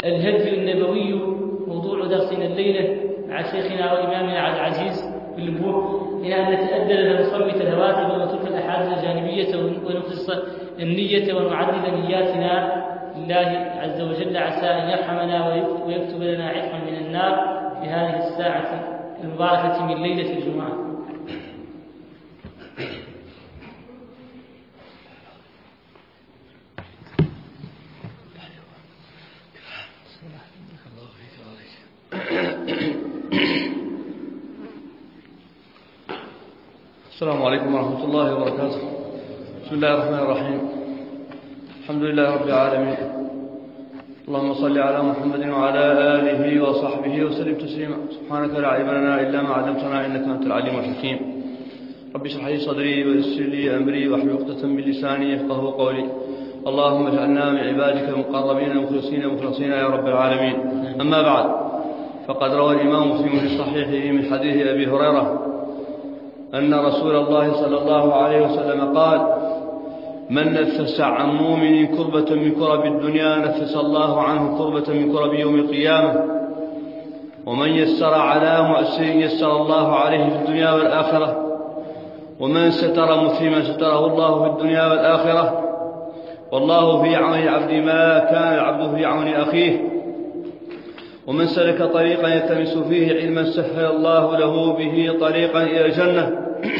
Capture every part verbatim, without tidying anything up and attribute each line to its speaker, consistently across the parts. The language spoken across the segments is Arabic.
Speaker 1: الهدي النبوي موضوع درسنا الليلة مع شيخنا وإمامنا العزيز بالنبوة إلى أن نتأدب ونصمت الهواتف ونترك الأحاديث الجانبية ونخلص النية ونعدد نياتنا لله عز وجل، عسى أن يرحمنا ويكتب لنا عتقا من النار في هذه الساعة المباركة من ليلة الجمعة.
Speaker 2: السلام عليكم ورحمة الله وبركاته. بسم الله الرحمن الرحيم. الحمد لله رب العالمين، اللهم صل على محمد وعلى آله وصحبه وسلم تسليما. سبحانك لا علم لنا إلا ما علمتنا إنك أنت العليم الحكيم. رب اشرح لي صدري ويسر لي أمري واحلل عقدة من لساني يفقهوا قولي. اللهم اجعلنا من عبادك المقربين المخلصين مخلصين يا رب العالمين. أما بعد، فقد روى الإمام مسلم في صحيحه من حديث أبي هريرة أن رسول الله صلى الله عليه وسلم قال: من نفس عن مؤمن كربة من كرب الدنيا نفس الله عنه كربة من كرب يوم القيامة، ومن يسر على مؤسر يسر الله عليه في الدنيا والآخرة، ومن ستر مسلما ستره الله في الدنيا والآخرة، والله في عون العبد ما كان العبد في عون أخيه، ومن سلك طريقا يلتمس فيه علما سهل الله له به طريقا إلى الجنة.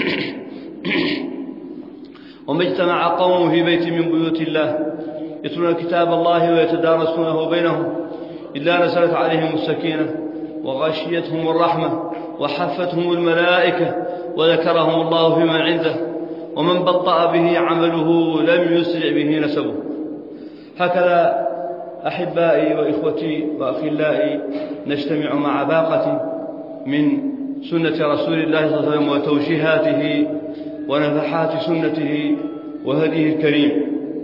Speaker 2: وما اجتمع قوم في بيت من بيوت الله يتلون كتاب الله ويتدارسونه بينهم إلا نزلت عليهم السكينة وغشيتهم الرحمة وحفتهم الملائكة وذكرهم الله فيمن عنده، ومن بطأ به عمله لم يسرع به نسبه. هكذا أحبائي وإخوتي وأخلائي نجتمع مع باقة من سنة رسول الله صلى الله عليه وسلم وتوجيهاته ونفحات سنته وهديه الكريم.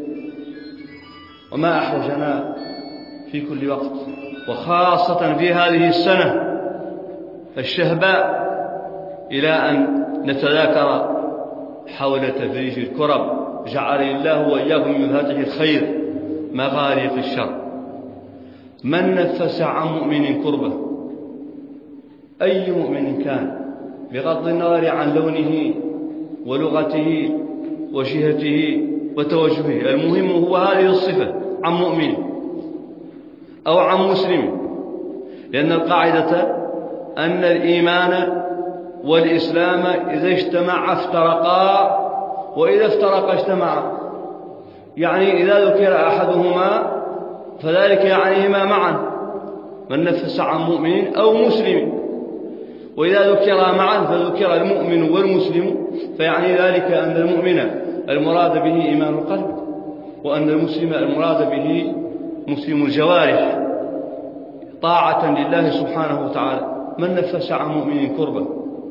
Speaker 2: وما أحوجنا في كل وقت وخاصة في هذه السنة الشهباء إلى أن نتذاكر حول تفريج الكرب، جعلني الله وإياكم من مفاتيح الخير مغاليق الشر. من نفس عن مؤمن كربة، أي مؤمن كان بغض النظر عن لونه ولغته وجهته وتوجهه، المهم هو هذه الصفة عن مؤمن أو عن مسلم، لأن القاعدة أن الإيمان والإسلام إذا اجتمعا افترقا وإذا افترقا اجتمعا، يعني إذا ذكر أحدهما فذلك يعنيهما معا، من نفس عن مؤمن أو مسلم، وإذا ذكر معا فذكر المؤمن والمسلم، فيعني ذلك أن المؤمن المراد به إيمان القلب، وأن المسلم المراد به مسلم الجوارح طاعة لله سبحانه وتعالى. من نفس عن مؤمن كربة،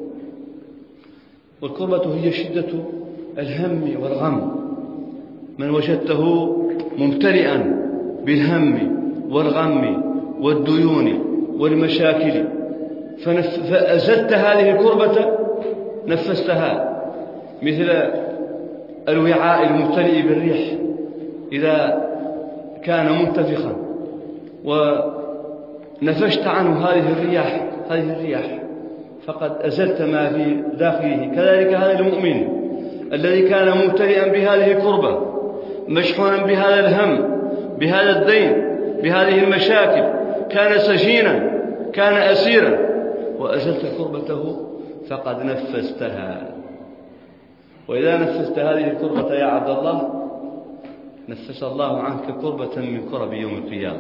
Speaker 2: والكربة هي شدة الهم والغم. من وجدته ممتلئا بالهم والغم والديون والمشاكل فأزلت هذه الكربة نفستها، مثل الوعاء الممتلئ بالريح إذا كان منتفخا ونفشت عنه هذه الرياح هذه الرياح فقد أزلت ما في داخله. كذلك هذا المؤمن الذي كان ممتلئا بهذه الكربة، مشحونا بهذا الهم، بهذا الدين، بهذه المشاكل، كان سجينا، كان أسيرا، وأزلت كربته فقد نفستها. وإذا نفست هذه الكربة يا عبد الله نفس الله عنك كربة من كرب يوم القيامة.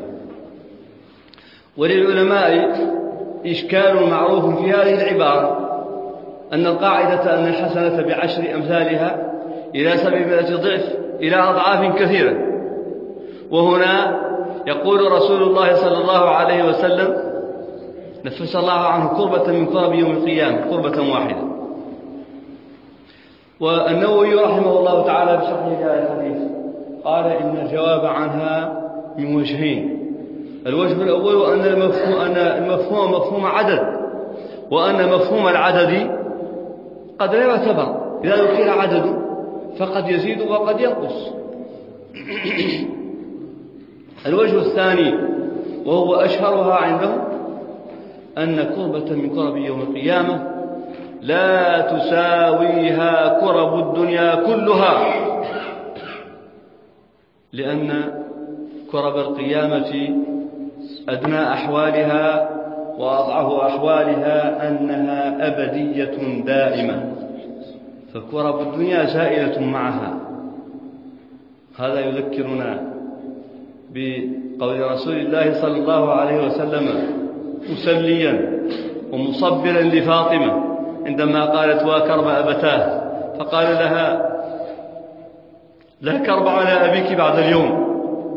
Speaker 2: وللعلماء إشكال معروف في هذه العبارة، أن القاعدة أن الحسنة بعشر أمثالها إلى سبعمائة ضعف إلى أضعاف كثيرة، وهنا يقول رسول الله صلى الله عليه وسلم نفس الله عنه كربة من كرب يوم القيامة، كربة واحدة. والنووي رحمه الله تعالى بشرح هذا الحديث قال إن الجواب عنها من وجهين. الوجه الأول أن المفهوم, أن المفهوم مفهوم عدد، وأن مفهوم العدد قد لا يعتبر، إذا ذكر عدد فقد يزيد وقد ينقص. الوجه الثاني وهو أشهرها عندهم أن كربة من كرب يوم القيامة لا تساويها كرب الدنيا كلها، لأن كرب القيامة أدنى أحوالها وأضعف أحوالها أنها أبدية دائمة، فكرب الدنيا زائلة معها. هذا يذكرنا بقول رسول الله صلى الله عليه وسلم مسليا ومصبرا لفاطمة عندما قالت وكرب أبتاه، فقال لها لا كرب على أبيك بعد اليوم،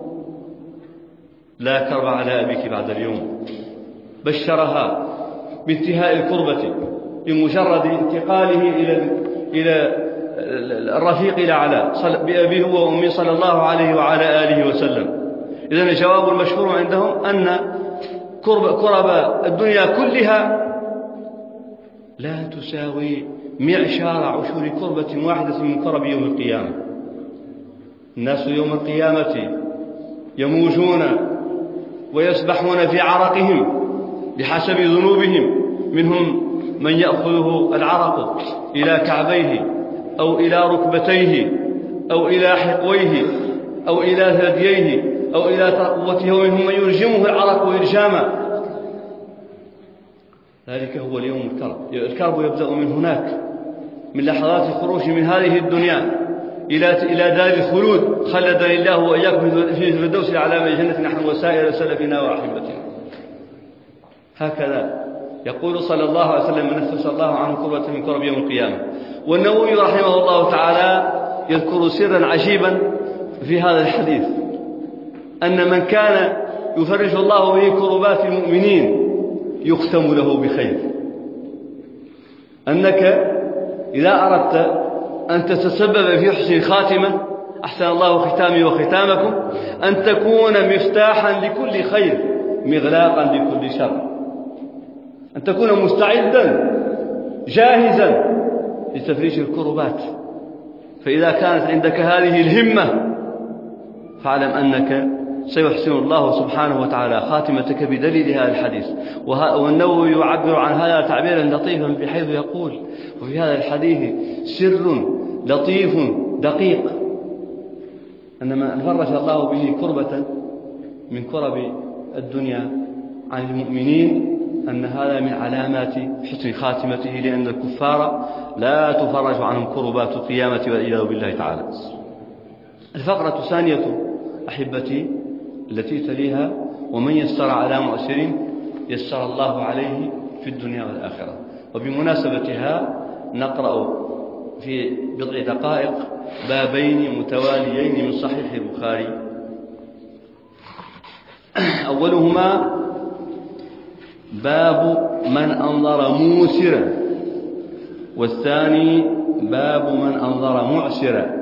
Speaker 2: لا كرب على أبيك بعد اليوم. بشرها بانتهاء الكربة بمجرد انتقاله إلى إلى الرفيق الأعلى بأبيه وأمه صلى الله عليه وعلى آله وسلم. إذن الجواب المشهور عندهم أن كرب, كرب الدنيا كلها لا تساوي معشار عشور كربة واحدة من كرب يوم القيامة. الناس يوم القيامة يموجون ويسبحون في عرقهم بحسب ذنوبهم، منهم من يأخذه العرق إلى كعبيه أو إلى ركبتيه أو إلى حقويه أو إلى ثدييه أو إلى ترقوته، ومنهم من يلجمه العرق إلجاما. ذلك هو اليوم الكرب. الكرب يبدأ من هناك، من لحظات الخروج من هذه الدنيا إلى إلى دار الخلود، خلدني الله وإياكم في الفردوس الأعلى من جنة نحن وسائر سلفنا وأحبتنا. هكذا يقول صلى الله عليه وسلم من نفس الله عنه كربة من كرب يوم القيامة. والنووي رحمه الله تعالى يذكر سرا عجيبا في هذا الحديث، أن من كان يفرج الله به كربات المؤمنين يختم له بخير. أنك إذا أردت أن تتسبب في حسن خاتمة، أحسن الله ختامي وختامكم، أن تكون مفتاحا لكل خير مغلاقا لكل شر، أن تكون مستعدا جاهزا لتفريج الكربات. فإذا كانت عندك هذه الهمة فاعلم أنك سيحسن الله سبحانه وتعالى خاتمتك بدليل هذا الحديث. والنووي يعبر عن هذا تعبيرا لطيفا بحيث يقول: وفي هذا الحديث سر لطيف دقيق، أن من فرج الله به كربة من كرب الدنيا عن المؤمنين أن هذا من علامات حسن خاتمته، لأن الكفار لا تفرج عنهم كربات القيامة والعياذ بالله تعالى. الفقرة الثانية أحبتي التي تليها: ومن يسر على مؤسر يسر الله عليه في الدنيا والآخرة. وبمناسبتها نقرأ في بضع دقائق بابين متواليين من صحيح البخاري. أولهما باب من أنظر موسرا، والثاني باب من أنظر معسرا.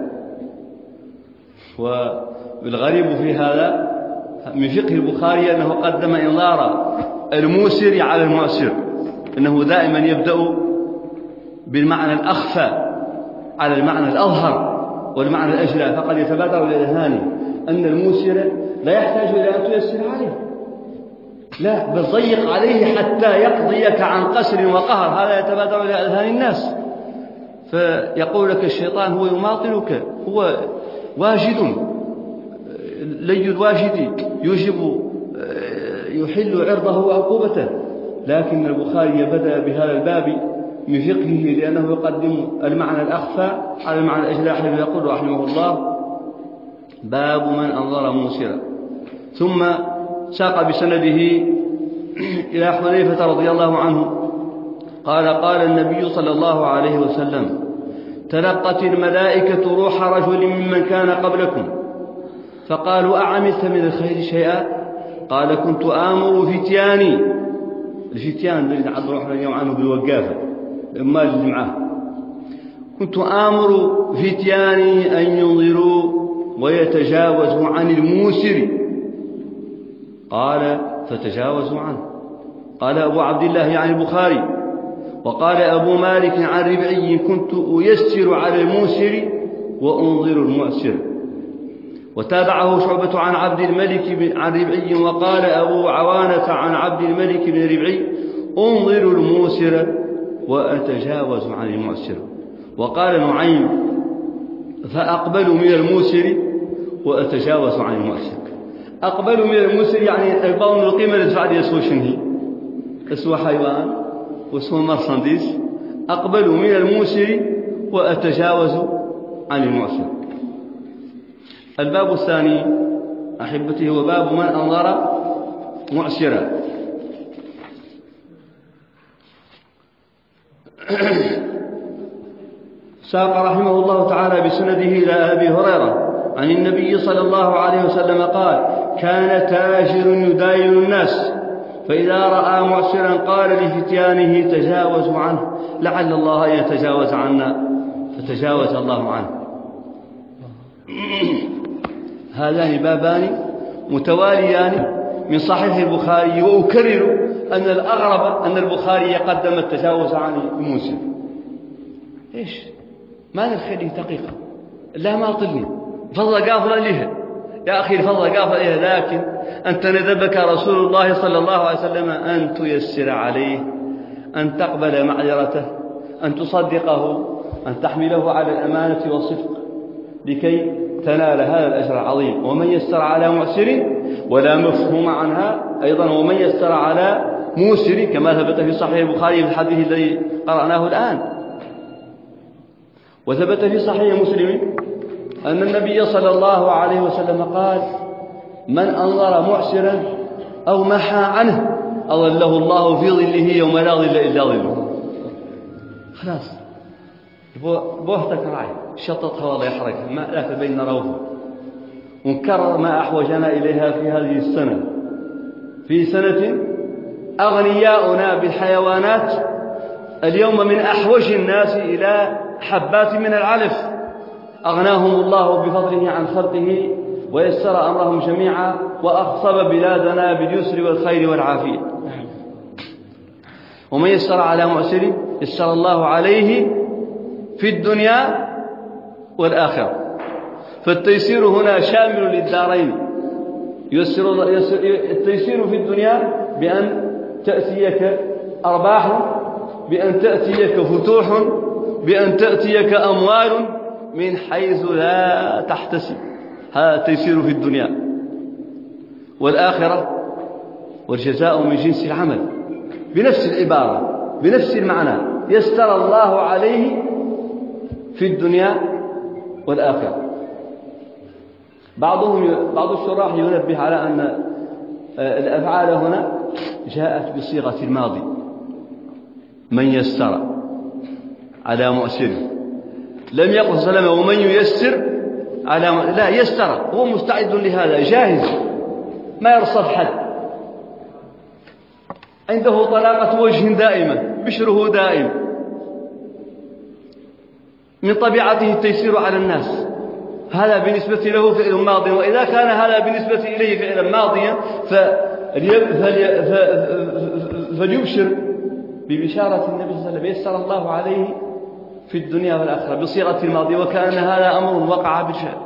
Speaker 2: والغريب في هذا من فقه البخاري أنه قدم إنظار الموسر على المعسر، أنه دائما يبدأ بالمعنى الأخفى على المعنى الأظهر والمعنى الأجلى، فقد يتبادر للأذهان أن الموسر لا يحتاج إلى أن تيسر عليه، لا بل ضيق عليه حتى يقضيك عن قسر وقهر. هذا يتبادر إلى أذهان الناس، فيقول لك الشيطان هو يماطلك، هو واجد لي الواجد يجب يحل عرضه وعقوبته. لكن البخاري بدأ بهذا الباب من فقهه لأنه يقدم المعنى الأخفى على المعنى الأجلى، حيث يقول رحمه الله: باب من أنظر موسرا. ثم ساق بسنده إلى حذيفة رضي الله عنه قال: قال النبي صلى الله عليه وسلم: تلقت الملائكة روح رجل ممن كان قبلكم فقالوا: أعملت من الخير شيئا؟ قال: كنت آمر فتياني، الفتيان الذين عبد الرحمن اليوم عنه بالوقافة المال اللي معاه، كنت آمر فتياني أن ينظروا ويتجاوزوا عن الموسر. قال: فتجاوزوا عنه. قال أبو عبد الله يعني البخاري. وقال أبو مالك عن ربعي: كنت أيسر على الموسر وأنظر المعسر. وتابعه شعبة عن عبد الملك عن ربعي. وقال أبو عوانة عن عبد الملك بن ربعي: أنظر الموسر وأتجاوز عن المعسر. وقال نعيم: فأقبل من الموسر وأتجاوز عن المعسر. أقبل من الموسر يعني أقبل من القيمة اللي تفعل يسوى شنهي، يسوى حيوان واسمه مرسنديس. أقبل من الموسر وأتجاوز عن المعسر. الباب الثاني أحبتي هو باب من أنظر معسرا. ساق رحمه الله تعالى بسنده إلى أبي هريرة عن النبي صلى الله عليه وسلم قال: كان تاجر يداين الناس، فإذا رأى معسرا قال لفتيانه: تجاوزوا عنه لعل الله أن يتجاوز عنا، فتجاوز الله عنه. هذان بابان متواليان من صحيح البخاري. وأكرر أن الأغرب أن البخاري قدم التجاوز عن الموسر. إيش ما نخليه دقيقة، لا ما طلني فضل قافل لها يا أخي، فضل قافل لها، لكن أنت ندبك رسول الله صلى الله عليه وسلم أن تيسر عليه، أن تقبل معذرته، أن تصدقه، أن تحمله على الأمانة والصدق لكي تنال هذا الأجر العظيم. ومن يسر على معسر، ولا مفهوم عنها أيضا، ومن يسر على موسر، كما ثبت في صحيح البخاري في الحديث الذي قرأناه الآن. وثبت في صحيح مسلم أن النبي صلى الله عليه وسلم قال: من أنظر معسرا أو محى عنه أظله الله في ظله يوم لا ظل إلا ظله. خلاص بوحتك راعي شططها والله يحرقها، ما لك بين روضه. ونكرر ما أحوجنا إليها في هذه السنة، في سنة أغنياؤنا بالحيوانات اليوم من أحوج الناس إلى حبات من العلف، أغناهم الله بفضله عن خلقه ويسر أمرهم جميعا، وأخصب بلادنا باليسر والخير والعافية. ومن يسر على معسر يسر الله عليه في الدنيا والآخرة. فالتيسير هنا شامل للدارين. يسر التيسير في الدنيا بأن تأتيك أرباح، بأن تأتيك فتوح، بأن تأتيك أموال من حيث لا تحتسب، هذا التيسير في الدنيا. والآخرة والجزاء من جنس العمل، بنفس العبارة بنفس المعنى، يسر الله عليه في الدنيا والآخرة. بعضهم بعض الشراح ينبه على أن الأفعال هنا جاءت بصيغة الماضي، من يسر على مؤسر، لم يقل صلى الله عليه وسلم ومن ييسر على م... لا، يسر، هو مستعد لهذا، جاهز، ما يرصد حد، عنده طلاقة وجه دائمة، بشره دائم، من طبيعته التيسير على الناس. هذا بالنسبة له فعل ماضي، وإذا كان هذا بالنسبة إليه فعلا ماضيا فليبشر ببشارة النبي صلى الله عليه وسلم: يسر الله عليه في الدنيا والآخرة، بصيغة الماضي، وكأن هذا أمر وقع بالفعل.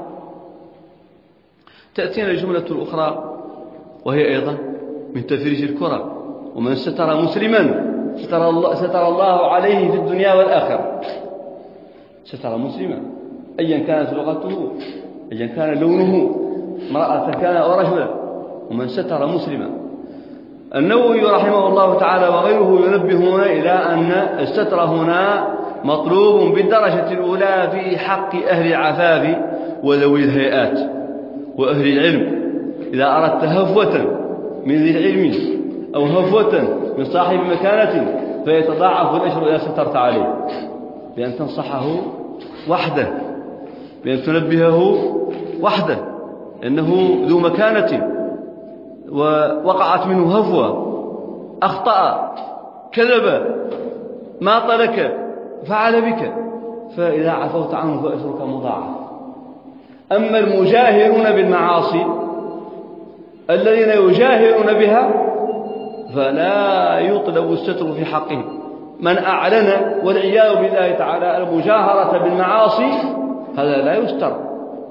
Speaker 2: تأتينا الجملة الأخرى وهي أيضا من تفريج الكرة: ومن ستر مسلما ستر الله, ستر الله عليه في الدنيا والآخرة. ستر مسلما أيا كانت لغته، أيا كان لونه، امرأة كان أو رجلا، ومن ستر مسلما. النووي رحمه الله تعالى وغيره ينبهون إلى أن الستر هنا مطلوب بالدرجة الأولى في حق أهل العفاف وذوي الهيئات وأهل العلم. إذا أردت هفوة من ذي العلم أو هفوة من صاحب مكانة فيتضاعف الأجر إذا سترت عليه، بأن تنصحه وحده، بأن تنبهه وحده، إنه ذو مكانة ووقعت منه هفوة، أخطأ، كذب، ما طلك، فعل بك، فإذا عفوت عنه فأجرك مضاعف. أما المجاهرون بالمعاصي الذين يجاهرون بها فلا يطلب الستر في حقهم. من أعلن والعياذ بالله تعالى المجاهرة بالمعاصي هذا لا يستر،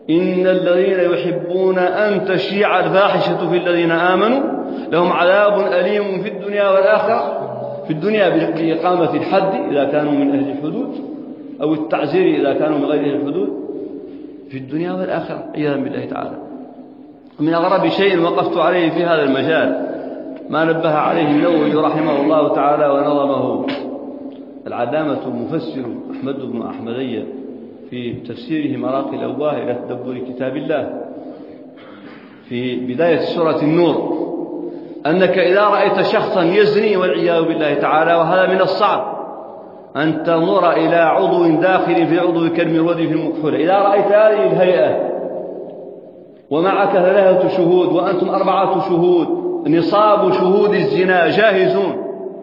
Speaker 2: إن الذين يحبون أن تشيع الفاحشة في الذين آمنوا لهم عذاب أليم في الدنيا والآخرة. في الدنيا بإقامة الحد إذا كانوا من أهل الحدود، أو التعزير إذا كانوا من غير أهل الحدود، في الدنيا والآخرة عياذا بالله تعالى. من أغرب شيء وقفت عليه في هذا المجال ما نبه عليه النووي رحمه الله تعالى ونظمه العلامة المفسر أحمد بن أحمدية في تفسيره مراقي الأواه إلى تدبر كتاب الله في بداية سورة النور، أنك إذا رأيت شخصا يزني والعياذ بالله تعالى، وهذا من الصعب أن تنظر إلى عضو داخل في عضو كالمرود في المكحولة، إذا رأيت هذه الهيئة ومعك ثلاثة شهود وأنتم أربعة شهود، نصاب شهود الزنا جاهزون،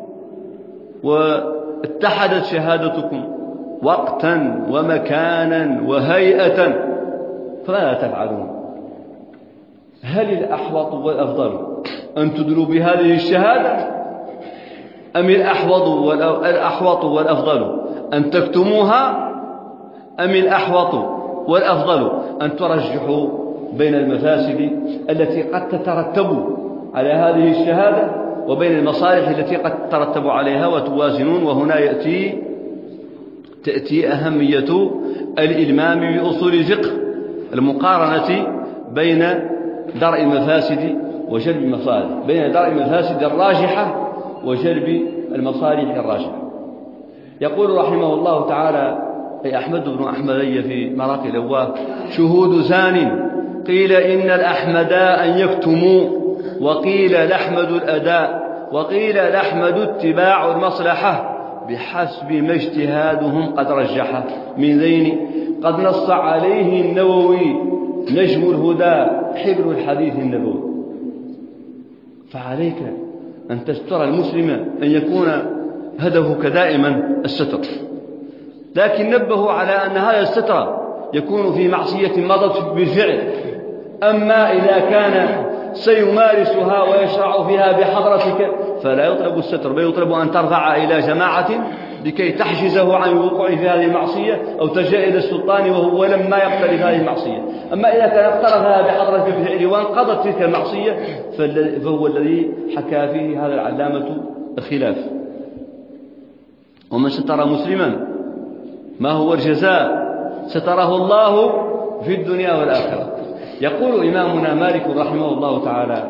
Speaker 2: واتحدت شهادتكم وقتا ومكانا وهيئة، فماذا تفعلون؟ هل الأحوط والأفضل أن تدلوا بهذه الشهادة، أم الأحوط الأحوط والأفضل أن تكتموها، أم الأحوط والأفضل أن ترجحوا بين المفاسد التي قد تترتب على هذه الشهادة وبين المصالح التي قد تترتب عليها وتوازنون؟ وهنا يأتي تأتي أهمية الإلمام بأصول الفقه، المقارنة بين درء المفاسد وجلب المصالح، بين درء المفاسد الراجحة وجلب المصالح الراجحة. يقول رحمه الله تعالى أي أحمد بن أحمدية في مراقي الأواه: شهود زان قيل إن الأحمداء أن يكتموا، وقيل لحمد الأداء، وقيل لحمد اتباع المصلحة بحسب ما اجتهادهم قد رجحه من ذين قد نص عليه النووي نجم الهدى حبر الحديث النبوي. فعليك أن تستر المسلم أن يكون هدفك دائما الستر، لكن نبهوا على أن هذا الستر يكون في معصية مضت بالفعل. أما إذا كان سيمارسها ويشرع فيها بحضرتك فلا يطلب الستر، بل يطلب أن ترفع إلى جماعة لكي تحجزه عن الوقوع في هذه المعصية، أو تلجأ إلى السلطان وهو لما يقترف هذه المعصية. أما إذا كان اقترفها بحضرتك بالفعل وانقضت تلك المعصية فهو الذي حكى فيه هذا العلامة الخلاف. ومن ستر مسلما ما هو الجزاء؟ ستره الله في الدنيا والآخرة. يقول إمامنا مالك رحمه الله تعالى: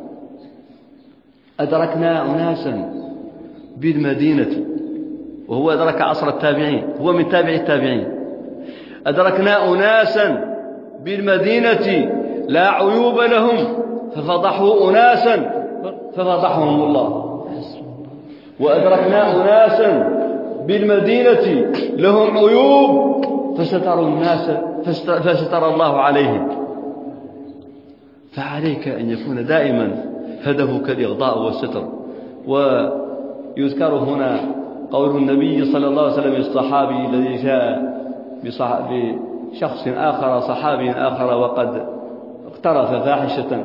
Speaker 2: أدركنا أناسا بالمدينة، وهو أدرك عصر التابعين، هو من تابع التابعين. أدركنا أناسا بالمدينة لا عيوب لهم ففضحوا أناسا ففضحهم الله، وأدركنا أناسا بالمدينة لهم عيوب فستروا الناس فستر الله عليهم. فعليك أن يكون دائما هدفك الإغضاء والستر. ويذكر هنا قول النبي صلى الله عليه وسلم للصحابي الذي جاء بشخص آخر، صحابي آخر، وقد اقترف فاحشة،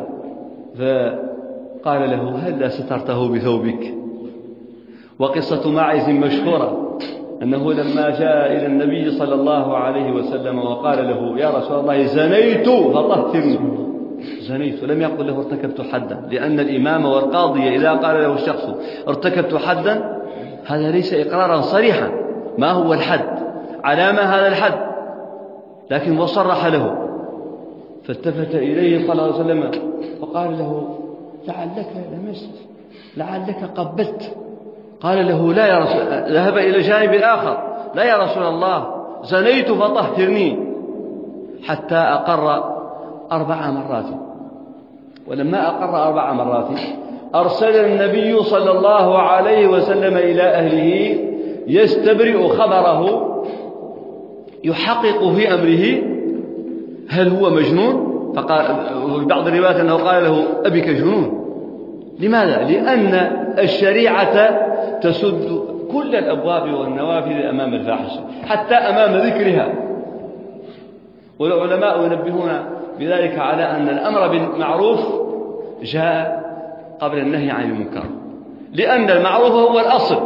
Speaker 2: فقال له: هل سترته بثوبك؟ وقصة ماعز مشهورة أنه لما جاء إلى النبي صلى الله عليه وسلم وقال له: يا رسول الله زنيت فطهرني، زنيت، لم يقل له ارتكبت حدا، لأن الإمام والقاضي إذا قال له الشخص ارتكبت حدا هذا ليس إقرارا صريحا، ما هو الحد؟ على ما هذا الحد؟ لكن وصرح له. فالتفت إليه صلى الله عليه وسلم وقال له: لعلك لمست، لعلك قبلت. قال له: لا يا رسول الله. ذهب إلى جانب آخر: لا يا رسول الله، زنيت فطهرني، حتى أقر أربع مرات. ولما أقر أربع مرات أرسل النبي صلى الله عليه وسلم إلى أهله يستبرئ خبره، يحقق في أمره هل هو مجنون. فقال في بعض الروايات أنه قال له: أبك جنون. لماذا؟ لأن الشريعة تسد كل الأبواب والنوافذ أمام الفاحشة، حتى أمام ذكرها. والعلماء ينبهون بذلك على أن الأمر بالمعروف جاء قبل النهي عن المنكر، لأن المعروف هو الأصل،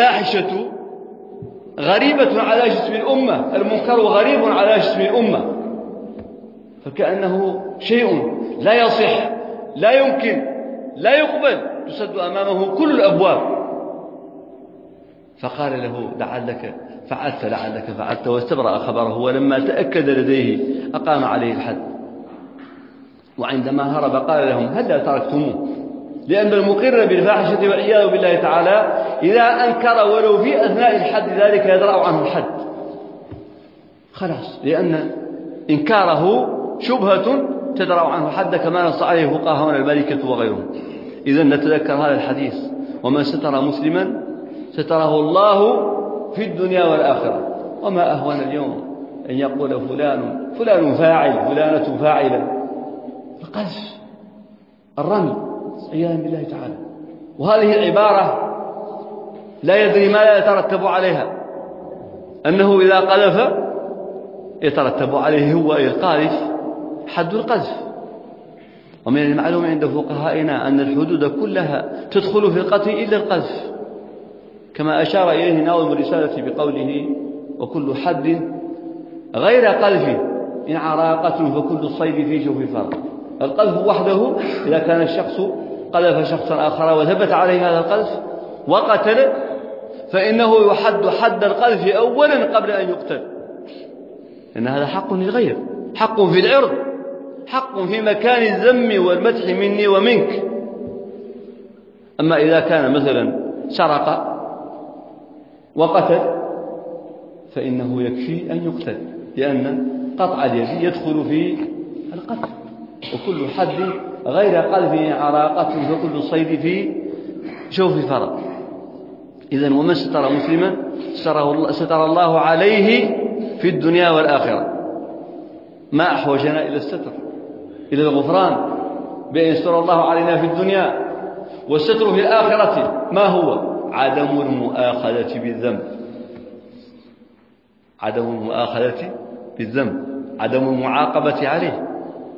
Speaker 2: والفاحشة غريبة على جسم الأمة، المنكر غريب على جسم الأمة. فكأنه شيء لا يصح، لا يمكن، لا يقبل، تسد أمامه كل الأبواب. فقال له لعلك فعلت لعلك فعلت، واستبرأ خبره، ولما تأكد لديه أقام عليه الحد. وعندما هرب قال لهم هل تركتموه؟ لأن المقر بالفاحشة والعياذ بالله تعالى إذا أنكر ولو في أثناء الحد ذلك يدرأ عنه الحد خلاص، لأن إنكاره شبهة تدرأ عنه الحد كما نص عليه فقهاؤنا المالكة وغيرهم. إذن نتذكر هذا الحديث: ومن ستر مسلما ستره الله في الدنيا والآخرة. وما أهون اليوم أن يقول فلان فلان فاعل، فلانة فاعلة، القذف، الرمي عياذا بالله تعالى. وهذه العبارة لا يدري ما لا يترتب عليها، أنه إذا قذف يترتب عليه هو القاذف حد القذف. ومن المعلوم عند فقهائنا أن الحدود كلها تدخل في القتل إلا القذف، كما أشار إليه ناظم الرسالة بقوله: وكل حد غير قذف إن عراقة فكل الصيد في جوف فرق. القذف وحده إذا كان الشخص قذف شخصا آخر وثبت عليه هذا القذف وقتل، فإنه يحد حد القذف أولا قبل أن يقتل، لأن هذا حق للغير، حق في العرض، حق في مكان الذم والمدح مني ومنك. أما إذا كان مثلا سرق وقتل فإنه يكفي أن يقتل، لأن قطع اليد يدخل في القتل. وكل حد غير قذف عراقة فكل الصيد في شوف فرق. إذن ومن ستر مسلما ستر الله عليه في الدنيا والآخرة. ما أحوجنا إلى الستر، إلى الغفران، بأن يستر الله علينا في الدنيا. والستر في الآخرة ما هو؟ عدم المؤاخذة بالذنب، عدم المؤاخذة بالذنب، عدم المعاقبة عليه.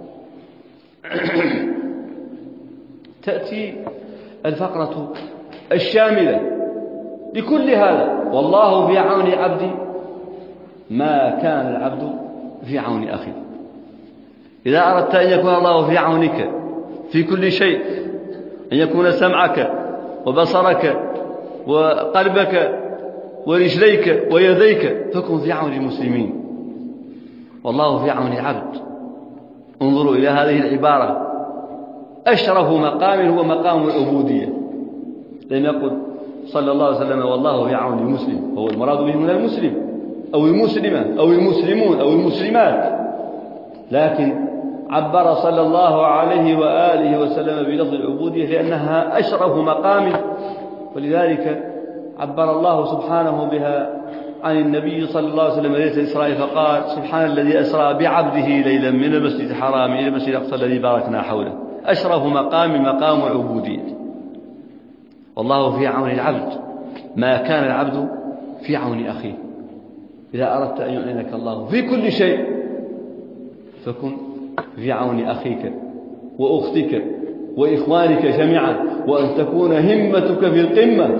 Speaker 2: تأتي الفقرة الشاملة لكل هذا: والله في عون عبدي ما كان العبد في عون أخيه. إذا أردت أن يكون الله في عونك في كل شيء، أن يكون سمعك وبصرك وقلبك ورجليك ويديك، فكن في عون المسلمين. والله في عون عبد. انظروا إلى هذه العبارة: أشرف مقام هو مقام العبودية. لم يقل صلى الله عليه وسلم والله في عون المسلم، هو المراد به من المسلم أو المسلمة أو المسلمون أو المسلمات، لكن عبر صلى الله عليه وآله وسلم بلفظ العبودية لأنها أشرف مقام، ولذلك عبر الله سبحانه بها عن النبي صلى الله عليه وسلم ليلة الإسراء فقال: سبحان الذي أسرى بعبده ليلا من المسجد الحرام إلى المسجد الأقصى الذي باركنا حوله. أشرف مقام مقام العبودية. والله في عون العبد ما كان العبد في عون أخيه. إذا أردت أن يعينك الله في كل شيء فكن في عون أخيك وأختك وإخوانك جميعا، وأن تكون همتك في القمة،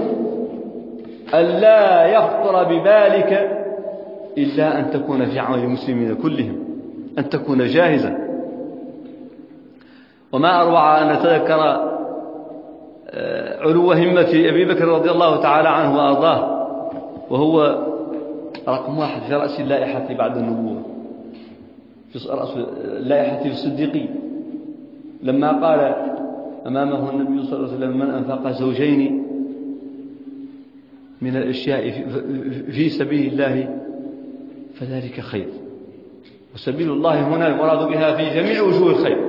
Speaker 2: ألا يخطر ببالك إلا أن تكون في عون المسلمين كلهم، أن تكون جاهزا. وما أروع أن نتذكر علو همة أبي بكر رضي الله تعالى عنه وأرضاه، وهو رقم واحد في رأس اللائحة بعد النبوة، في رأس اللائحة الصديقي، لما قال أمامه النبي صلى الله عليه وسلم: من أنفق زوجين من الأشياء في سبيل الله فذلك خير. وسبيل الله هنا المراد بها في جميع وجوه الخير.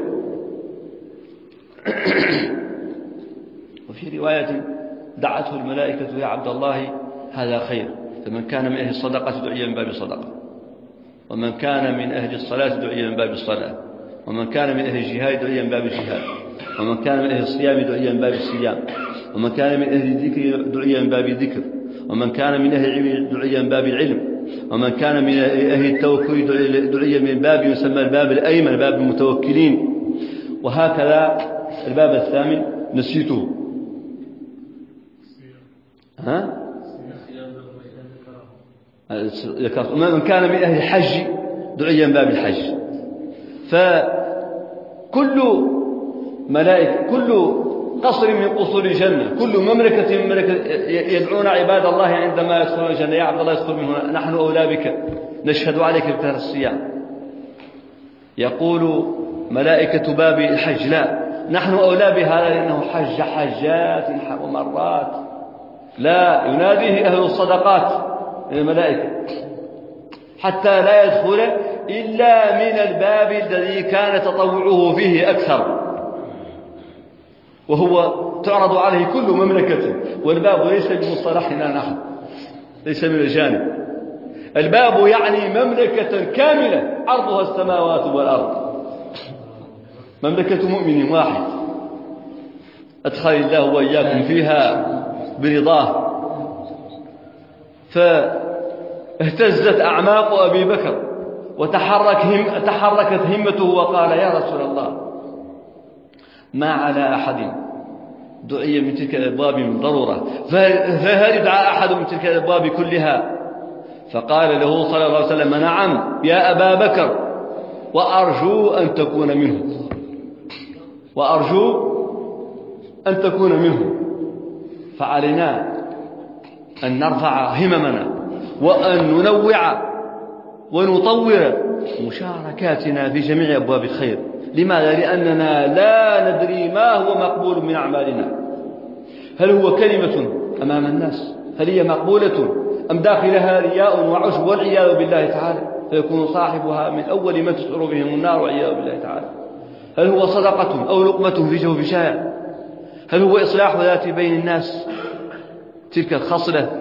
Speaker 2: وفي رواية: دعته الملائكة يا عبد الله هذا خير. فمن كان من أهل الصدقة دعي من باب الصدقة، ومن كان من أهل الصلاة دعي من باب الصلاة، ومن كان من أهل الجهاد دعي من باب الجهاد، ومن كان من أهل الصيام دعي من باب الصيام، ومن كان من أهل الذكر دعي من باب الذكر، ومن كان من أهل العلم دعي من باب العلم، ومن كان من أهل التوكل دعي من باب يسمى الباب الأيمن، باب المتوكلين. وهكذا الباب الثامن نسيته. ها؟ ذكرت. ومن كان من أهل الحج دعي من باب الحج. فكل ملائكة، كل قصر من قصور الجنة، كل مملكة من مملكة يدعون عباد الله عندما يدخلون الجنة: يا عبد الله ادخل من هنا، نحن أولى بك، نشهد عليك بكثرة الصيام. يقول ملائكة باب الحج: لا، نحن أولى بهذا لأنه حج حجات ومرات. لا، يناديه أهل الصدقات من الملائكة حتى لا يدخل إلا من الباب الذي كان تطوعه فيه أكثر، وهو تعرض عليه كل مملكة، والباب ليس بمصطلحنا نحن، ليس من الجانب. الباب يعني مملكة كاملة عرضها السماوات والأرض، مملكة مؤمن واحد أدخل الله وإياكم فيها برضاه. فاهتزت أعماق أبي بكر وتحرك هم تحركت همته وقال: يا رسول الله، ما على أحد دعي من تلك الأبواب من ضرورة، فهل يدعى أحد من تلك الأبواب كلها؟ فقال له صلى الله عليه وسلم: نعم يا أبا بكر، وأرجو أن تكون منه، وأرجو أن تكون منه. فعلينا أن نرفع هممنا وأن ننوع ونطور مشاركاتنا في جميع أبواب الخير. لماذا؟ لأننا لا ندري ما هو مقبول من أعمالنا. هل هو كلمة أمام الناس؟ هل هي مقبولة أم داخلها رياء وعجب والعياذ بالله تعالى، فيكون صاحبها من أول من تسعر بهم النار والعياذ بالله تعالى؟ هل هو صدقة أو لقمة في جوف شاع؟ هل هو إصلاح ذات بين الناس؟ تلك الخصلة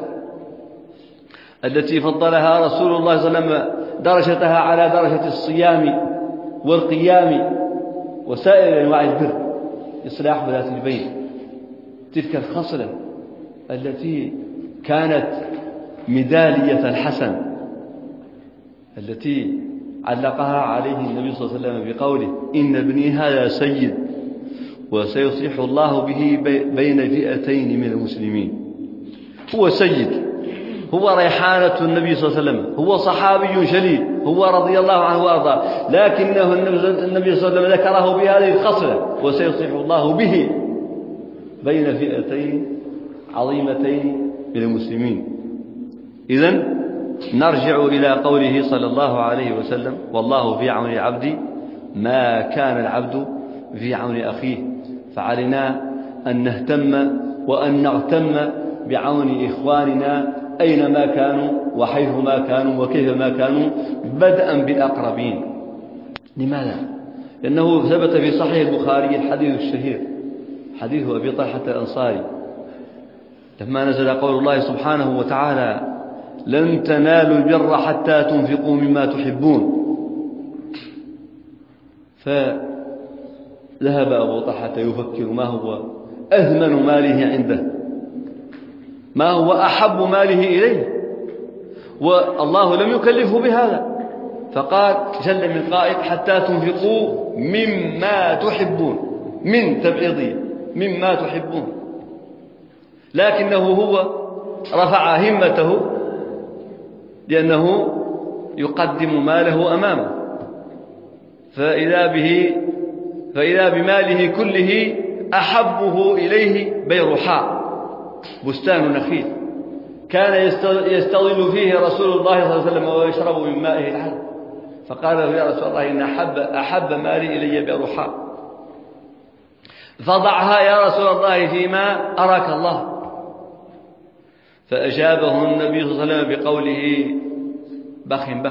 Speaker 2: التي فضلها رسول الله صلى الله عليه وسلم درجتها على درجة الصيام والقيام وسائر أنواع البر، إصلاح ذات البين. تلك الخصلة التي كانت مدالية الحسن، التي علقها عليه النبي صلى الله عليه وسلم بقوله: إن ابني هذا سيد وسيصلح الله به بين فئتين من المسلمين. هو سيد، هو ريحانة النبي صلى الله عليه وسلم، هو صحابي جليل، هو رضي الله عنه وارضاه، لكنه النبي صلى الله عليه وسلم ذكره بهذه الخصلة: وسيصلح الله به بين فئتين عظيمتين من المسلمين. إذن نرجع إلى قوله صلى الله عليه وسلم: والله في عون العبد ما كان العبد في عون أخيه. فعلينا أن نهتم وأن نغتم بعون إخواننا أينما كانوا وحيثما كانوا وكيفما كانوا، بدءا بالأقربين. لماذا؟ لأنه ثبت في صحيح البخاري الحديث الشهير، حديث أبي طلحة الأنصاري، لما نزل قول الله سبحانه وتعالى: لن تنالوا البر حتى تنفقوا مما تحبون. فذهب أبو طلحة يفكر ما هو أثمن ماله عنده، ما هو أحب ماله إليه، والله لم يكلفه بهذا، فقال جل من قائل: حتى تنفقوا مما تحبون، من تبعيضية، مما تحبون. لكنه هو رفع همته لأنه يقدم ماله أمامه، فإذا به فإذا بماله كله أحبه إليه بيرحاء، بستان نخيل كان يستظل فيه رسول الله صلى الله عليه وسلم ويشرب من مائه العذب، فقال له: يا رسول الله، إن أحب, أحب مالي إلي بيرحاء، فضعها يا رسول الله فيما أراك الله. فأجابه النبي صلى الله عليه وسلم بقوله: بخ بخ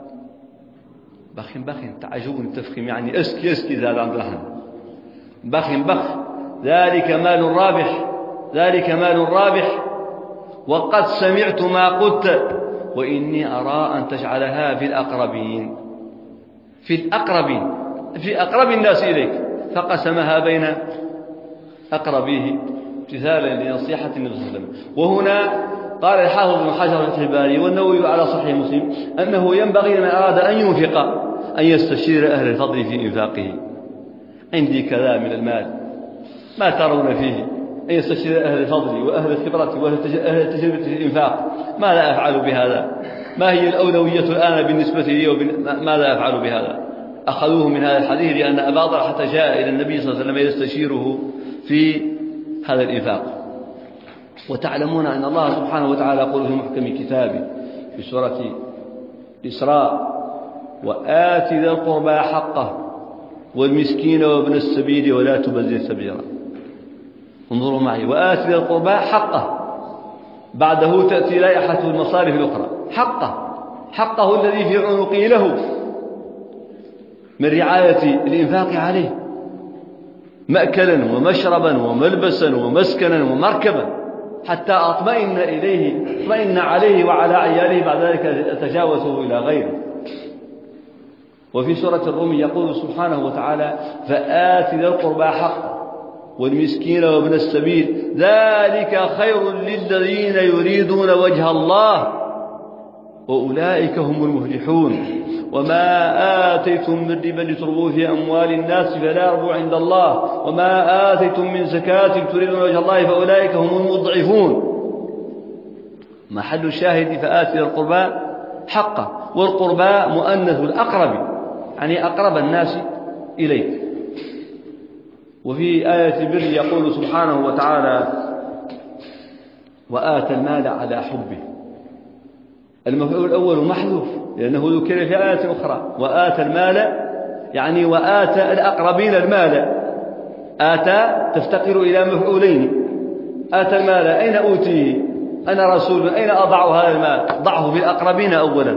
Speaker 2: بخ بخ تعجبون التفخيم، يعني اسكي اسكي زاد عن رحم، بخ بخ، ذلك مال رابح، ذلك مال رابح، وقد سمعت ما قلت، وإني أرى أن تجعلها في الأقربين، في الأقربين، في أقرب الناس إليك. فقسمها بين أقربيه امتثالا لنصيحة النبي صلى الله عليه وسلم. وهنا قال الحافظ بن حجر في الباري والنووي على صحيح مسلم أنه ينبغي لمن أراد أن ينفق أن يستشير أهل الفضل في إنفاقه. عندي كذا من المال، ما ترون فيه؟ أن يستشير أهل الفضل وأهل الخبرة وأهل التجربة في الإنفاق. ماذا أفعل بهذا؟ ما هي الأولوية الآن بالنسبة لي؟ وماذا أفعل بهذا؟ أخذوه من هذا الحديث لأن أبا طلحة جاء إلى النبي صلى الله عليه وسلم يستشيره في هذا الإنفاق. وتعلمون أن الله سبحانه وتعالى يقول في محكم كتابه في سورة الإسراء: وآت ذا القربى حقه والمسكين وابن السبيل ولا تبذر تبذيرا. انظروا معي: وآت ذا القربى حقه، بعده تأتي لائحة المصارف الأخرى. حقه، حقه الذي في عنقه له من رعاية الإنفاق عليه، مأكلا ومشربا وملبسا ومسكنا ومركبا، حتى أطمئن إليه اطمئن عليه وعلى عياله، بعد ذلك أتجاوزه إلى غيره. وفي سورة الروم يقول سبحانه وتعالى: فآت ذا القربى حقه والمسكين وابن السبيل ذلك خير للذين يريدون وجه الله وأولئك هم المفلحون. وما آتيتم من ربا لتربوا في أموال الناس فلا يربو عند الله وما آتيتم من زكاة تريدون وجه الله فأولئك هم المضعفون. محل الشاهد: فآت ذا القربى حقه. والقربى مؤنث الأقرب، يعني أقرب الناس إليك. وفي آية البر يقول سبحانه وتعالى: وآتى المال على حبه. المفعول الأول محذوف لأنه ذكر في آية أخرى. وآتى المال يعني وآتى الأقربين المال. آتى تفتقر إلى مفعولين: آتى المال أين أوتيه؟ أنا رسول، أين أضع هذا المال؟ ضعه في الأقربين أولا.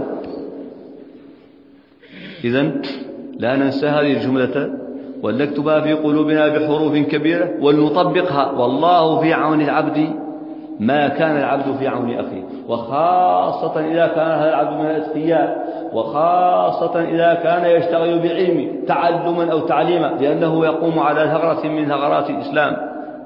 Speaker 2: إذن لا ننسى هذه الجملة ولنكتبها في قلوبنا بحروف كبيرة ولنطبقها. والله في عون العبد ما كان العبد في عون أخيه، وخاصة إذا كان هذا العبد من الأتقياء، وخاصة إذا كان يشتغل بعلم تعلما أو تعليما، لأنه يقوم على ثغرة من ثغرات الإسلام.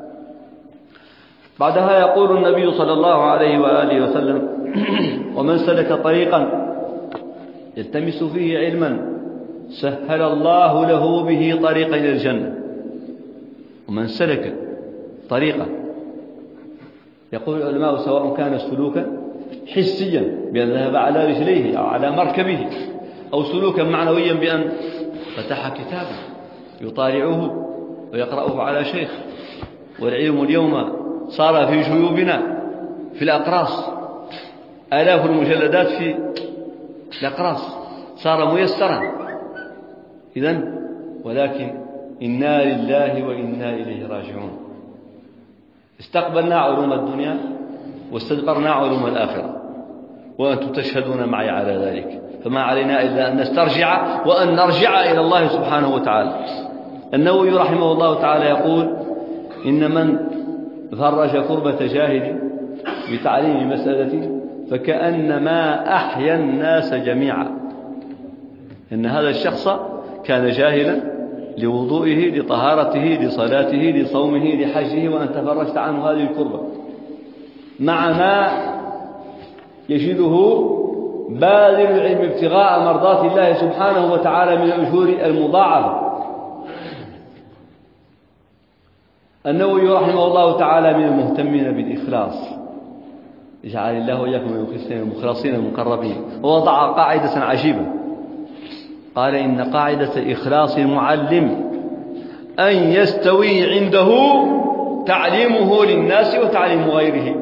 Speaker 2: بعدها يقول النبي صلى الله عليه وآله وسلم: ومن سلك طريقا يلتمس فيه علما سهل الله له به طريقا إلى الجنة. ومن سلك طريقا، يقول العلماء: سواء كان سلوكا حسيا بأن ذهب على رجليه أو على مركبه، أو سلوكا معنويا بأن فتح كتابا يطالعه ويقرأه على شيخ. والعلم اليوم صار في جيوبنا في الأقراص، آلاف المجلدات في الأقراص، صار ميسرا. إذن ولكن إنا لله وإنا إليه راجعون. استقبلنا علوم الدنيا واستدبرنا علوم الآخرة، وأنتم تشهدون معي على ذلك. فما علينا إلا أن نسترجع وأن نرجع إلى الله سبحانه وتعالى. النووي رحمه الله تعالى يقول: إن من فرج كربة جاهل بتعليم مسألة فكأنما أحيا الناس جميعا. إن هذا الشخص كان جاهلا لوضوئه، لطهارته، لصلاته، لصومه، لحجه، وأنت فرجت عنه هذه الكربة، مع ما يجده باذل العلم ابتغاء مرضات الله سبحانه وتعالى من الأجور المضاعفة. النووي رحمه الله تعالى من المهتمين بالإخلاص، جعل الله وإياكم من المخلصين المقربين. ووضع قاعدة عجيبة، قال: إن قاعدة إخلاص المعلم أن يستوي عنده تعليمه للناس وتعليم غيره.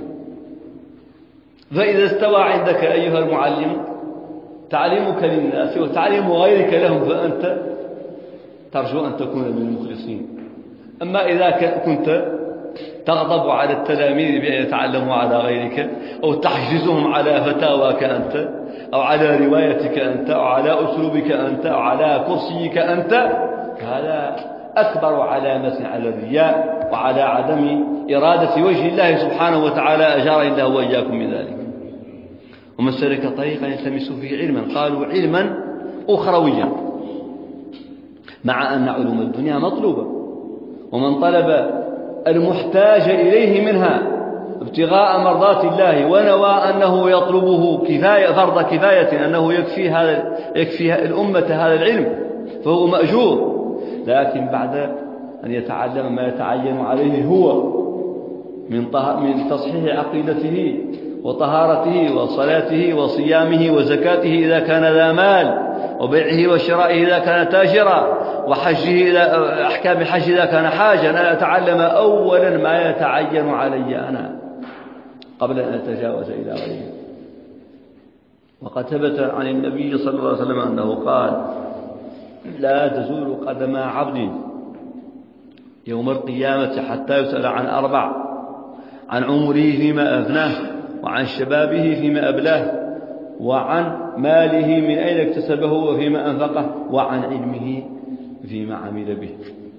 Speaker 2: فإذا استوى عندك أيها المعلم تعليمك للناس وتعليم غيرك لهم فأنت ترجو أن تكون من المخلصين. أما إذا كنت تغضب على التلاميذ بأن يتعلموا على غيرك، أو تحجزهم على فتاواك أنت، أو على روايتك أنت، أو على أسلوبك أنت، أو على كرسيك أنت، هذا أكبر علامة على الرياء وعلى عدم إرادة وجه الله سبحانه وتعالى، أجارني الله وإياكم من ذلك. ومن سلك طريقا يلتمس فيه علما، قالوا علما أخرويا، مع أن علوم الدنيا مطلوبة. ومن طلب المحتاج إليه منها ابتغاء مرضات الله ونوى أنه يطلبه كفاية فرض كفاية، أنه يكفي هذا يكفي الأمة هذا العلم، فهو مأجور. لكن بعد أن يتعلم ما يتعين عليه هو من من تصحيح عقيدته وطهارته وصلاته وصيامه وزكاته إذا كان ذا مال، وبيعه وشرائه إذا كان تاجرا، وحجه إذا أحكام الحج إذا كان حاجا، أن أتعلم أولا ما يتعين علي أنا قبل أن أتجاوز إلى غيره. وقد ثبت عن النبي صلى الله عليه وسلم أنه قال: لا تزول قدم عبد يوم القيامة حتى يسأل عن أربع: عن عمره فيما أفناه، وعن شبابه فيما أبلاه، وعن ماله من أين اكتسبه وفيما أنفقه، وعن علمه فيما عمل به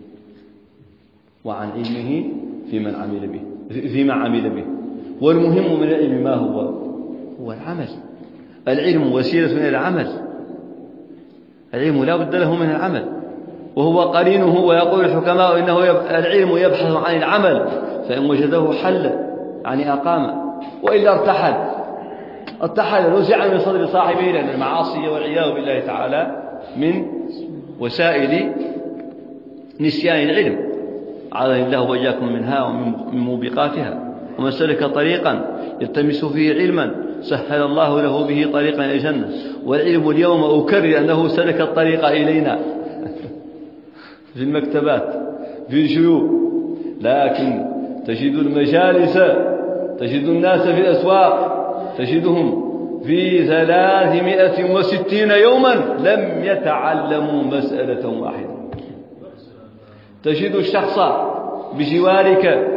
Speaker 2: وعن علمه فيما عمل به فيما عمل به والمهم من العلم ما هو؟ هو العمل. العلم وسيلة إلى العمل، العلم لا بد له من العمل، وهو قرينه. ويقول الحكماء إنه العلم يبحث عن العمل، فإن وجده حل يعني أقام، وإلا ارتحل ارتحل وزع من صدر صاحبه، لأن المعاصي والعياذ بالله تعالى من وسائل نسيان العلم، عاذني الله وإياكم منها ومن موبقاتها. ومن سلك طريقا يلتمس فيه علما سهل الله له به طريقا إلى الجنة. والعلم اليوم أكرر أنه سلك الطريق إلينا في المكتبات في الجيوب، لكن تجد المجالس، تجد الناس في الأسواق، تجدهم في ثلاثمائة وستين يوما لم يتعلموا مسألة واحدة. تجد الشخص بجوارك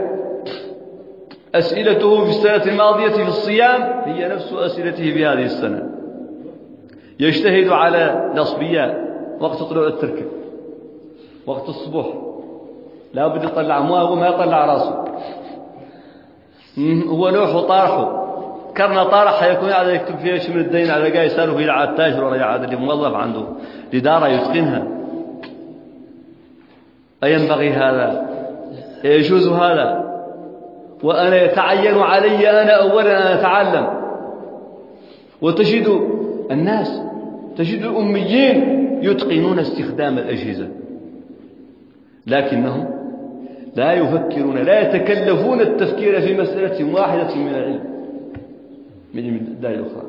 Speaker 2: أسئلته في السنة الماضية في الصيام هي نفس أسئلته في هذه السنة. يجتهد على الأصبياء وقت طلوع التركة، وقت الصبح لا بد يطلع مواه وما يطلع راسه، هو لوح وطارحه كرنا طارح يكون هذا يكتب فيه شيء من الدين على جاي يسأله إلى عاد تاجر ولا عاد اللي موظف عنده الإدارة يتقنها. أينبغي هذا؟ يجوز هذا؟ وأنا يتعين علي أنا أولا أن أتعلم. وتجد الناس، تجد الأميين يتقنون استخدام الأجهزة، لكنهم لا يفكرون، لا يتكلفون التفكير في مسألة واحدة من العلم من الدار الأخرى.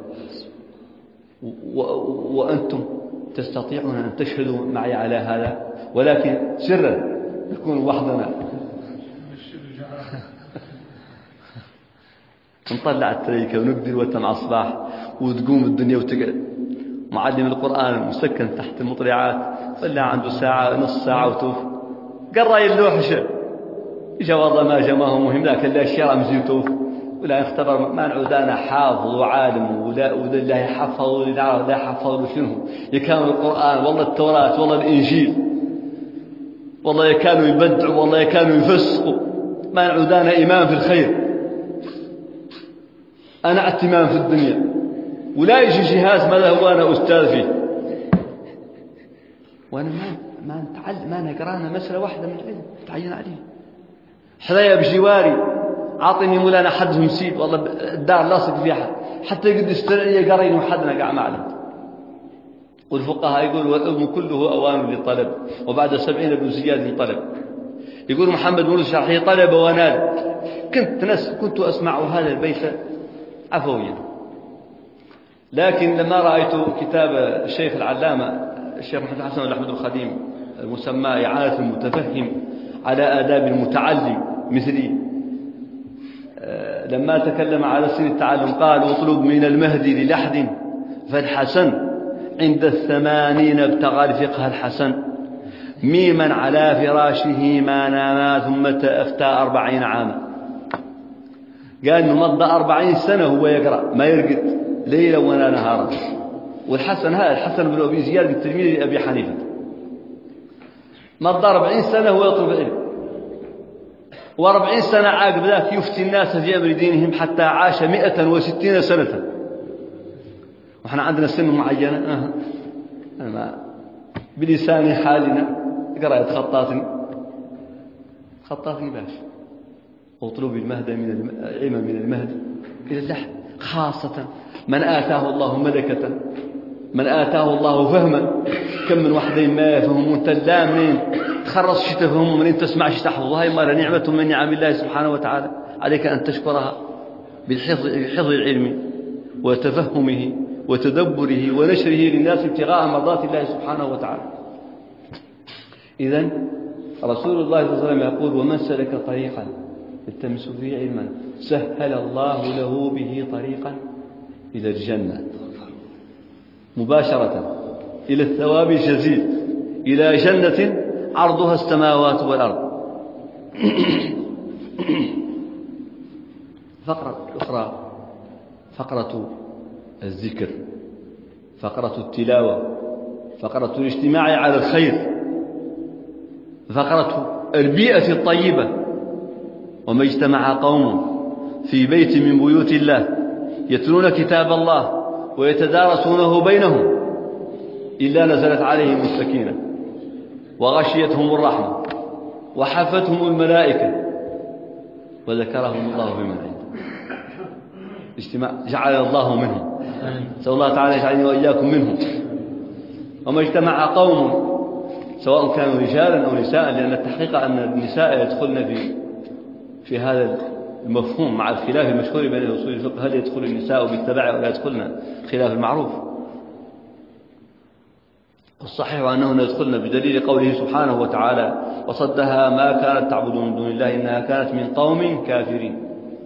Speaker 2: وأنتم تستطيعون أن تشهدوا معي على هذا، ولكن سرا نكون وحدنا. نطلع التريكة ونقدر وتمع الصباح وتقوم الدنيا وتقعد. معلم القرآن مسكن تحت المطلعات طلع عنده ساعة نص ساعة وتوف قرأ اللوحشة إجا والله ما جماه مهم، لكن لا الشيء رمزي وتوف ولا يختبر ما نعودانا حافظ وعالم ولا ولا يحفظ ولا لا يحفظ شنو يكانوا القرآن والله التوراة والله الإنجيل والله يكانوا يبدعوا والله يكانوا يفسقوا، ما نعودانا إمام في الخير، أنا اعتمام في الدنيا، ولا يجي جهاز ماذا هو أنا أستاذ فيه، وأنا ما ما نتعلم ما نقرانا مسألة واحدة من العلم تعين عليه. حذايا بجواري عاطني مولانا حد مسيب والله الدار لاصق فيها حتى يقد يسترعي قرين وحدنا قاع معلم. والفقهاء يقول والعلم كله أوان للطلب، وبعد سبعين ابن زياد للطلب. يقول محمد بن الشرحي طلب ونال. كنت نس كنت أسمع هذا البيت عفويا، لكن لما رأيت كتاب الشيخ العلامة الشيخ محمد حسن الأحمد الخديم المسمى إعانة المتفهم على آداب المتعلم مثلي، لما تكلم على سن التعلم قال: اطلب من المهدي للحد فالحسن عند الثمانين ابتغى الفقه الحسن، ميما على فراشه ما ناما ثم أفتى أربعين عاما. قال إنه مضى أربعين سنة هو يقرأ ما يرقد ليلا ولا نهارا. والحسن هذا الحسن بن أبي زياد التلميذ لأبي حنيفة مضى أربعين سنة هو يطلب العلم، وأربعين سنة عاقب ذاك يفتي الناس في أمر دينهم حتى عاش مئة وستين سنة. وإحنا عندنا سن معينة أه. أنا بلسان حالنا قرأت خطاطي خطاطي باش واطلب المهد من العلم من المهد إلى اللحد، خاصة من آتاه الله ملكة، من آتاه الله فهما. كم من وحدين ما يفهم وانت لا منين تخرص شي تفهم منين تسمع شي تحفظ. هاي مرة نعمة من نعم الله سبحانه وتعالى عليك أن تشكرها بحفظ العلم وتفهمه وتدبره ونشره للناس ابتغاء مرضات الله سبحانه وتعالى. إذن رسول الله صلى الله عليه وسلم يقول: ومن سلك طريقا يلتمس فيه علما سهل الله له به طريقا إلى الجنة مباشرة، إلى الثواب الجزيل، إلى جنة عرضها السماوات والأرض. فقرة أخرى، فقرة الذكر، فقرة التلاوة، فقرة الاجتماع على الخير، فقرة البيئة الطيبة. وما اجتمع قوم في بيت من بيوت الله يتلون كتاب الله ويتدارسونه بينهم إلا نزلت عليهم السكينة وغشيتهم الرحمة وحفتهم الملائكة وذكرهم الله بمن عنده. اجتماع جعل الله منهم، نسأل الله تعالى يجعلني وإياكم منهم. وما اجتمع قوم سواء كانوا رجالا أو نساء، لأن التحقيق أن النساء يدخلن في في هذا المفهوم مع الخلاف المشهور بين أصول الفقه، هل يدخل النساء بالتبع ولا يدخلن خلاف المعروف. الصحيح أنهن يدخلن بدليل قوله سبحانه وتعالى: وصدها ما كانت تعبد من دون الله إنها كانت من قوم كافرين.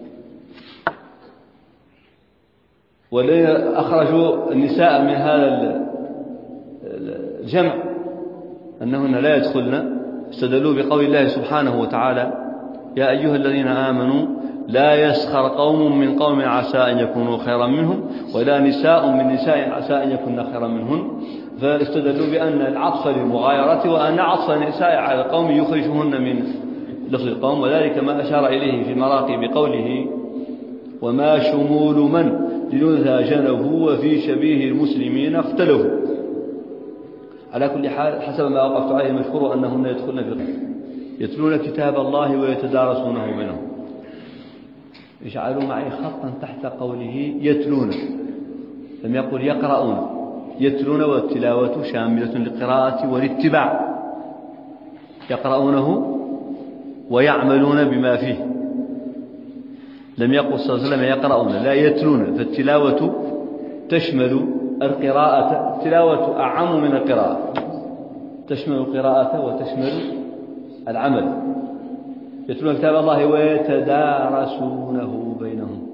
Speaker 2: والذين أخرجوا النساء من هذا الجمع أنهن لا يدخلن استدلوا بقول الله سبحانه وتعالى: يا أيها الذين آمنوا لا يسخر قوم من قوم عسى أن يكونوا خيرا منهم ولا نساء من نساء عسى أن يكون خيرا منهن. فاستدلوا بأن العطف للمغايرة، وأن عطف النساء على القوم يخرجهن من لفظ القوم، وذلك ما أشار إليه في المراقي بقوله: وما شمول من لنذهى جنه وفي شبيه المسلمين اختلفوا. على كل حال حسب ما وقفت عليه المشهور أنهن يدخلن في الغيب يتلون كتاب الله ويتدارسونه بينهم. اجعلوا معي خطا تحت قوله يتلون، لم يقل يقرؤون. يتلون والتلاوة شاملة للقراءة والاتباع، يقرؤونه ويعملون بما فيه. لم يقل صلى الله عليه وسلم يقرؤون، لا يتلون. فالتلاوة تشمل القراءة، التلاوة أعم من القراءة، تشمل القراءة وتشمل العمل. يتلون كتاب الله ويتدارسونه بينهم.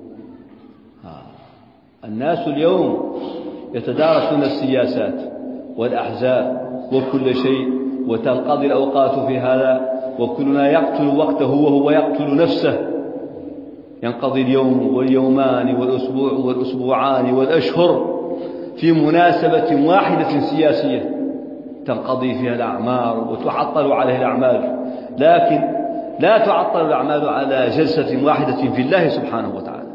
Speaker 2: الناس اليوم يتدارسون السياسات والأحزاب وكل شيء، وتنقضي الأوقات في هذا، وكلنا يقتل وقته وهو يقتل نفسه. ينقضي اليوم واليومان والأسبوع والأسبوعان والأشهر في مناسبة واحدة سياسية تنقضي فيها الأعمار وتعطل عليها الأعمال، لكن لا تعطل الأعمال على جلسة واحدة في الله سبحانه وتعالى.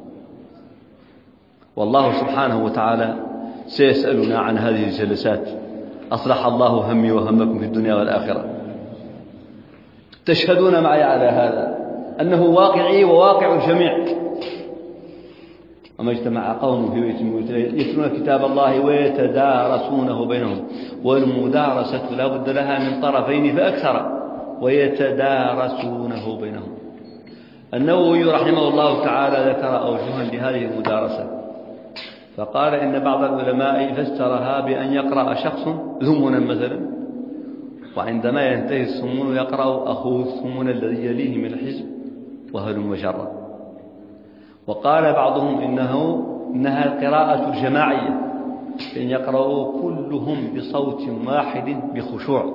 Speaker 2: والله سبحانه وتعالى سيسألنا عن هذه الجلسات. أصلح الله همي وهمكم في الدنيا والآخرة. تشهدون معي على هذا أنه واقعي وواقع الجميع. وما اجتمع قوم في بيت من بيوت يتلون كتاب الله ويتدارسونه بينهم، والمدارسة لا بد لها من طرفين فأكثر، ويتدارسونه بينهم. النووي رحمه الله تعالى ذكر أوجها لهذه المدارسة، فقال إن بعض العلماء فسرها بأن يقرأ شخص ذمنا مثلا، وعندما ينتهي السمون يقرأ أخوه السمون الذي يليه من الحزب وهلم جرا. وقال بعضهم إنه إنها القراءة الجماعية، أن يقرأوا كلهم بصوت واحد بخشوع.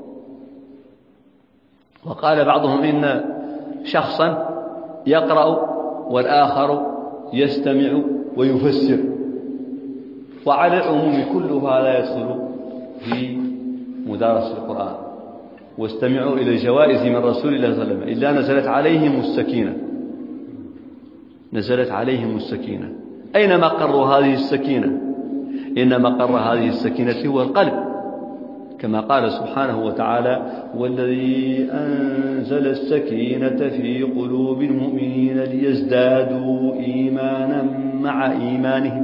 Speaker 2: وقال بعضهم إن شخصا يقرأ والآخر يستمع ويفسر. وعلى العموم كل هذا يدخل في مدارسة القرآن. واستمعوا إلى الجوائز من رسول الله صلى الله عليه وسلم إلا نزلت عليهم السكينة، نزلت عليهم السكينة. أين مقر هذه السكينة؟ إن مقر هذه السكينة هو القلب، كما قال سبحانه وتعالى: والذي أنزل السكينة في قلوب المؤمنين ليزدادوا إيمانا مع إيمانهم.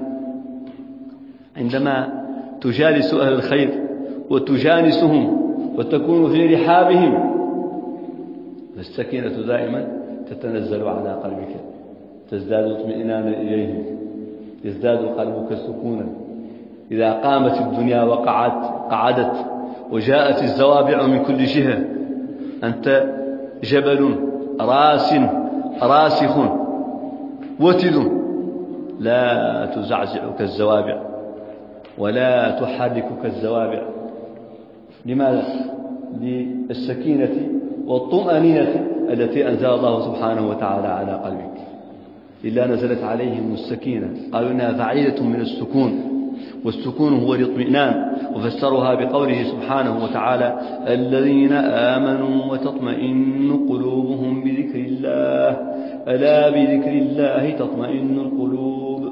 Speaker 2: عندما تجالس أهل الخير وتجانسهم وتكون في رحابهم، فالسكينة دائما تتنزل على قلبك. تزداد اطمئنانا إليه، يزداد قلبك سكونا. إذا قامت الدنيا وقعدت قعدت وجاءت الزوابع من كل جهة، أنت جبل راس راسخ وتد، لا تزعزعك الزوابع ولا تحركك الزوابع. لماذا؟ للسكينة والطمأنينة التي أنزل الله سبحانه وتعالى على قلبك. إلا نزلت عليهم السكينة، قالوا إنها فعيلة من السكون، والسكون هو الاطمئنان، وفسرها بقوله سبحانه وتعالى: الذين آمنوا وتطمئن قلوبهم بذكر الله، ألا بذكر الله تطمئن القلوب.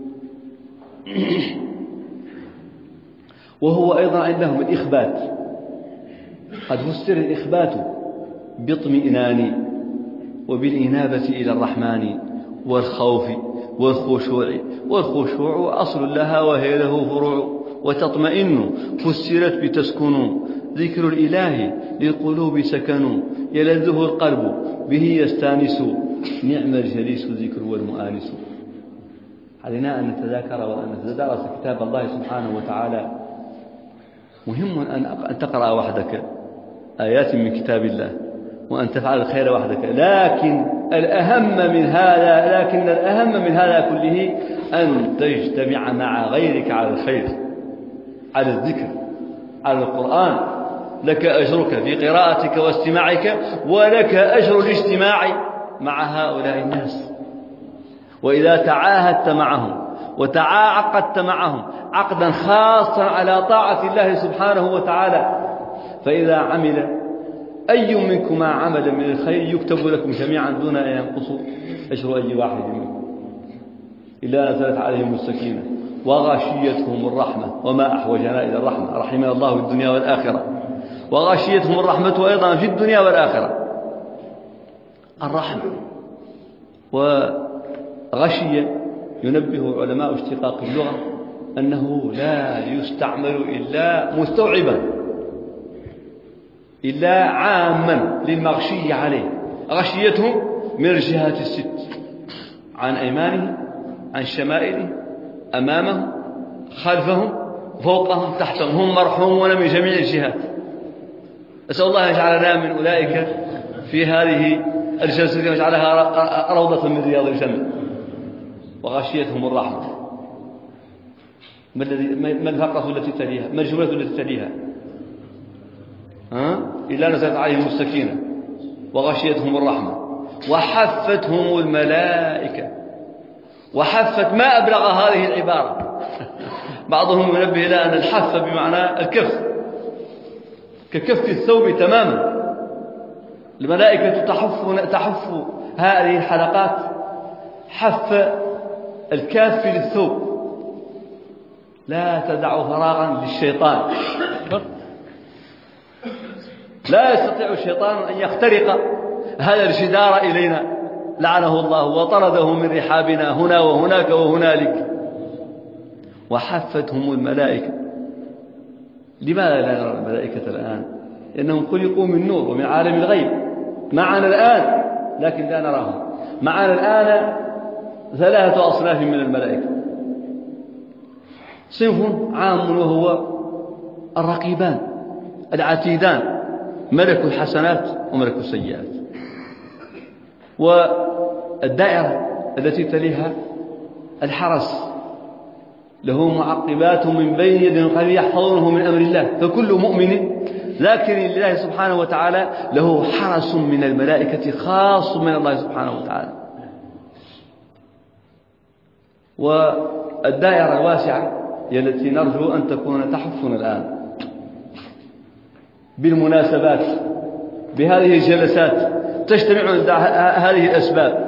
Speaker 2: وهو أيضا عندهم الإخبات، قد فسر الإخبات باطمئنان وبالإنابة إلى الرحمن والخوف والخشوع، والخشوع أصل لها وهي له فروع. وتطمئن فسرت بتسكن، ذكر الإله للقلوب سكن، يلذه القلب به يستانس، نعم الجليس الذكر والمؤانس. علينا أن نتذاكر وأن نتدارس كتاب الله سبحانه وتعالى. مهم أن تقرأ وحدك آيات من كتاب الله وأن تفعل الخير وحدك، لكن الأهم من هذا لكن الأهم من هذا كله أن تجتمع مع غيرك على الخير، على الذكر، على القرآن. لك أجرك في قراءتك واستماعك، ولك أجر الاجتماع مع هؤلاء الناس. وإذا تعاهدت معهم وتعاقدت معهم عقدا خاصا على طاعة الله سبحانه وتعالى، فإذا عمل أي منكما عملا من الخير يكتب لكم جميعا دون أن ينقص أجر أي واحد منكم، إلا نزلت عليهم السكينة وغاشيتهم الرحمة. وما أحوجنا إلى الرحمة، رحمنا الله في الدنيا والآخرة. وغاشيتهم الرحمة أيضا في الدنيا والآخرة. الرحمة وغشي ينبه علماء اشتقاق اللغة أنه لا يستعمل إلا مستوعبا، إلا عاما للمغشي عليه. غشيتهم من الجهات الست، عن أيمانهم، عن شمائلهم، أمامهم، خلفهم، فوقهم، تحتهم، هم مرحومون من جميع الجهات. أسأل الله أن يجعلنا من أولئك في هذه الجلسة ويجعلها روضة من رياض الجنة. وغشيتهم الرحمة. ما الذي ما الفقرة التي تليها؟ ما الجملة التي تليها؟ ها؟ إلا نزلت عليهم السكينة وغشيتهم الرحمة وحفتهم الملائكة. وحفت، ما أبلغ هذه العبارة. بعضهم ينبه إلى أن الحف بمعنى الكف، ككف الثوب تماما. الملائكة تحف تحف هذه الحلقات حف الكاف للثوب، لا تدع فراغا للشيطان. لا يستطيع الشيطان أن يخترق هذا الجدار إلينا، لعنه الله وطرده من رحابنا هنا وهناك وهنالك. وحفتهم الملائكة. لماذا لا نرى الملائكة الآن؟ لأنهم خلقوا من نور ومن عالم الغيب، معنا الآن لكن لا نراهم. معنا الآن ثلاثة أصناف من الملائكة. صنف عام وهو الرقيبان العتيدان، ملك الحسنات وملك السيئات. والدائرة التي تليها الحرس، له معقبات من بين يديه يحفظونه من أمر الله. فكل مؤمن ذاكر لله سبحانه وتعالى له حرس من الملائكة خاص من الله سبحانه وتعالى. والدائرة الواسعة هي التي نرجو أن تكون تحفنا الآن بالمناسبات، بهذه الجلسات تجتمع هذه الأسباب.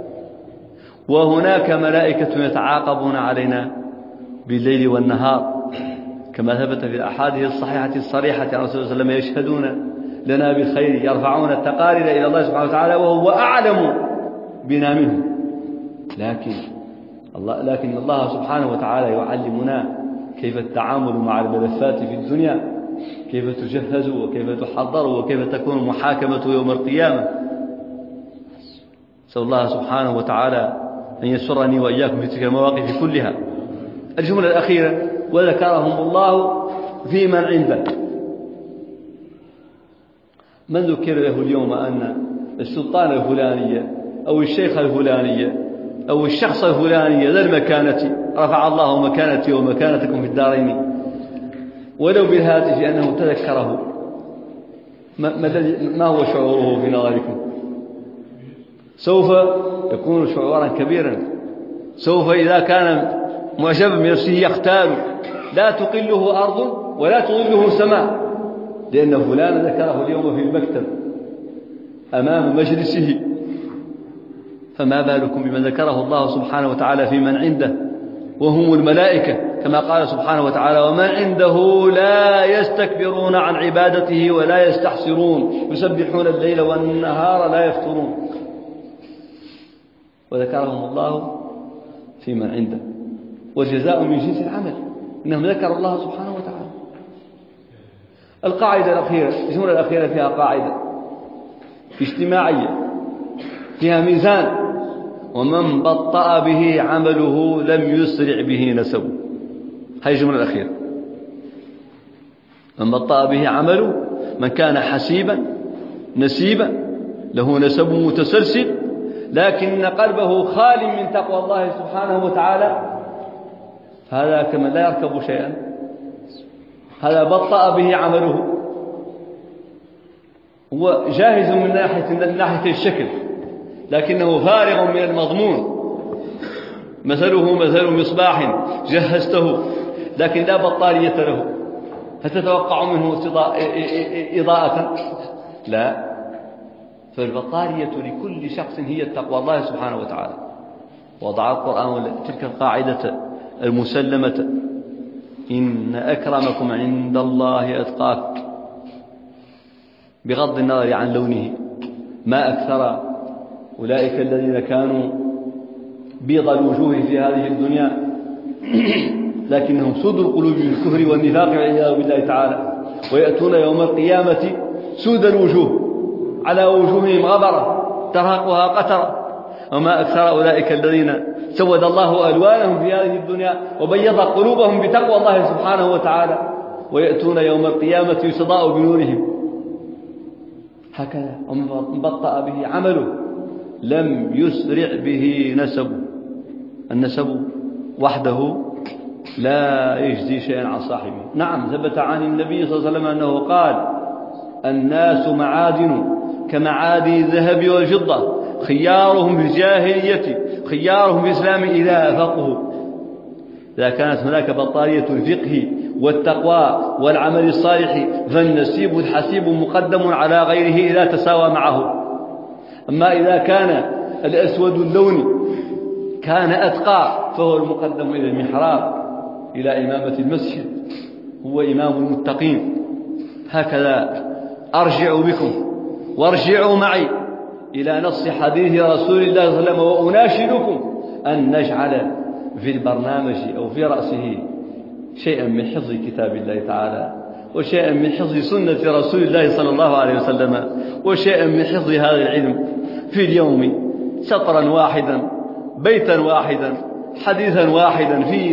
Speaker 2: وهناك ملائكة يتعاقبون علينا بالليل والنهار، كما ثبت في الأحاديث الصحيحة الصريحة عن رسول الله صلى الله عليه وسلم: يشهدون لنا بالخير، يرفعون التقارير إلى الله سبحانه وتعالى وهو أعلم بنا منه. لكن الله لكن الله سبحانه وتعالى يعلمنا كيف التعامل مع الملفات في الدنيا، كيف تجهز وكيف تحضر وكيف تكون المحاكمة يوم القيامة. نسأل الله سبحانه وتعالى أن يسرني وإياكم في تلك المواقف كلها. الجملة الأخيرة: وذكرهم الله في من عنده. من ذكر له اليوم أن السلطان الفلاني أو الشيخ الفلاني أو الشخص الفلاني ذا المكانة رفع الله مكانتي ومكانتكم في الدارين، ولو بالهاتف أنه تذكره، ما, ما هو شعوره في نظركم؟ سوف يكون شعورا كبيرا. سوف إذا كان معجبا بنفسه يختال، لا تقله أرض ولا تظله سماء، لأن فلان ذكره اليوم في المكتب أمام مجلسه، فما بالكم بمن ذكره الله سبحانه وتعالى في من عنده وهم الملائكة، كما قال سبحانه وتعالى: ومن عنده لا يستكبرون عن عبادته ولا يستحسرون يسبحون الليل والنهار لا يفترون. وذكرهم الله في من عنده، والجزاء من جنس العمل، إنهم ذكروا الله سبحانه وتعالى. القاعدة الأخيرة، الجملة الأخيرة فيها قاعدة اجتماعية فيها ميزان: ومن بطأ به عمله لم يسرع به نسبه. هذه الجملة الأخيرة: من بطأ به عمله، من كان حسيبا نسيبا له نسب متسلسل لكن قلبه خال من تقوى الله سبحانه وتعالى، هذا كمن لا يركب شيئا، هذا بطأ به عمله، هو جاهز من ناحية, من ناحية الشكل لكنه فارغ من المضمون. مثله مثل مصباح جهزته لكن لا بطارية له، هل تتوقع منه إضاءة؟ لا. فالبطارية لكل شخص هي التقوى الله سبحانه وتعالى. وضع القرآن تلك القاعدة المسلمة: إن أكرمكم عند الله أتقاكم، بغض النظر عن لونه. ما أكثر أولئك الذين كانوا بيض الوجوه في هذه الدنيا لكنهم سود القلوب بالكفر والنفاق والعياذ بالله تعالى، ويأتون يوم القيامة سود الوجوه على وجوههم غبرة ترهقها قترة. وما أكثر أولئك الذين سود الله ألوانهم في هذه الدنيا وبيض قلوبهم بتقوى الله سبحانه وتعالى، ويأتون يوم القيامة يستضاء بنورهم. هكذا ومن بطأ به عمله لم يسرع به نسبه. النسب وحده لا يجزي شيئا عن صاحبه. نعم، ثبت عن النبي صلى الله عليه وسلم أنه قال: الناس معادن كمعادن الذهب والفضة، خيارهم في الجاهلية خيارهم في الإسلام إذا أفقهوا. إذا كانت هناك بطارية الفقه والتقوى والعمل الصالح فالنسيب الحسيب مقدم على غيره إذا تساوى معه. أما إذا كان الأسود اللون كان أتقى فهو المقدم إلى المحراب، إلى إمامة المسجد، هو إمام المتقين. هكذا أرجع بكم وارجعوا معي إلى نص حديث رسول الله صلى الله عليه وسلم، وأناشدكم أن نجعل في البرنامج أو في رأسه شيئا من حفظ كتاب الله تعالى، وشيئا من حفظ سنة رسول الله صلى الله عليه وسلم، وشيئا من حفظ هذا العلم في اليوم، سطرا واحدا، بيتا واحدا، حديثا واحدا في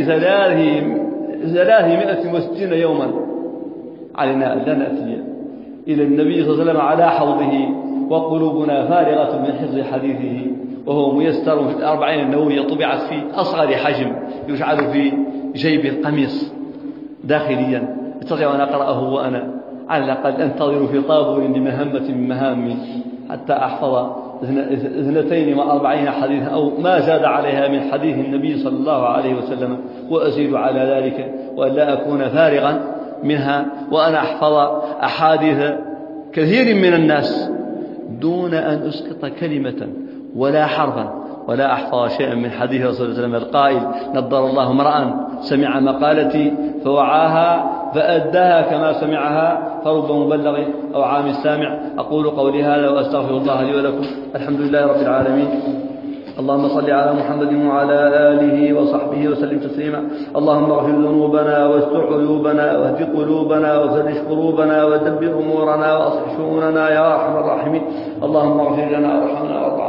Speaker 2: ثلاثمائة وستين يوما. علينا أن لا نأتي إلى النبي صلى الله عليه وسلم على حوضه وقلوبنا فارغة من حفظ حديثه، وهو ميسر في الأربعين النووية طبعت في أصغر حجم يجعل في جيب القميص داخليا، استطيع أن أقرأه وأنا على الأقل أنتظر في طابور لمهمة من مهامي حتى أحفظ اثنتين وأربعين حديثا أو ما زاد عليها من حديث النبي صلى الله عليه وسلم، وأزيد على ذلك، وأن لا أكون فارغا منها وأنا أحفظ أحاديث كثير من الناس دون أن أسقط كلمة ولا حرفا ولا أحفظ شيئا من حديث رسول الله صلى الله عليه وسلم القائل: نضر الله امرأ سمع مقالتي فوعاها فأداها كما سمعها فرب مبلغ أو عام السامع. أقول قولي هذا وأستغفر الله لي ولكم. الحمد لله رب العالمين. اللهم صل على محمد وعلى آله وصحبه وسلم تسليما. اللهم اغفر ذنوبنا واستر عيوبنا واهد قلوبنا وفرج قلوبنا ودبر أمورنا وأصلح شؤوننا يا أرحم الراحمين. اللهم اغفر لنا وارحمنا وارض عنا وتقبل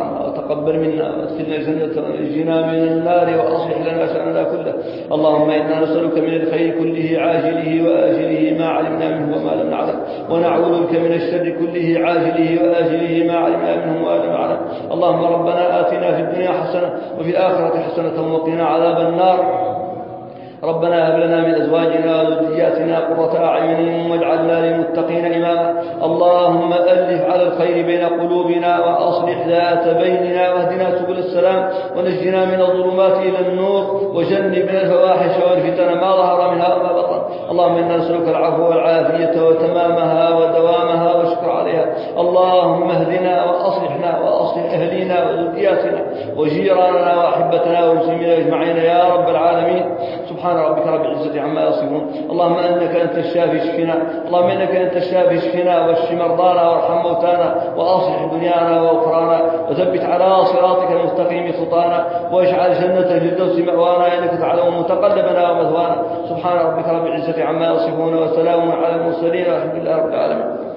Speaker 2: وتقبل منا وادخلنا الجنة ونجنا من النار وأصلح لنا شأننا كله. اللهم إنا نسألك من الخير كله عاجله وآجله ما علمنا منه وما لم نعلم، ونعوذ بك من الشر كله عاجله وآجله ما علمنا منه وما لم نعلم. اللهم ربنا آتنا في الدنيا حسنة وفي الآخرة حسنة وقنا عذاب النار. ربنا هب لنا من أزواجنا وذرياتنا قرة أعين واجعلنا للمتقين إماما. اللهم ألف على الخير بين قلوبنا وأصلح ذات بيننا واهدنا سبل السلام ونجنا من الظلمات إلى النور وجنبنا الفواحش والفتن ما ظهر منها وما بطن. اللهم إنا نسألك العفو والعافية وتمامها ودوامها والشكر عليها. اللهم اهدنا وأصلحنا وأصلح أهلنا وذرياتنا وجيراننا وأحبتنا والمسلمين أجمعين يا رب العالمين. سبحان ربك رب العزة عما يصفون. اللهم أنك أنت الشافي اشفنا، اللهم إنك أنت الشافي اشفنا واشف مرضانا وارحم موتانا وأصلح دنيانا وأخرانا وثبت على صراطك المستقيم خطانا واجعل جنة الفردوس مأوانا إنك تعلم متقلبنا ومثوانا. سبحان ربك رب العزة عما يصفون وسلام على المرسلين والحمد لله رب العالمين.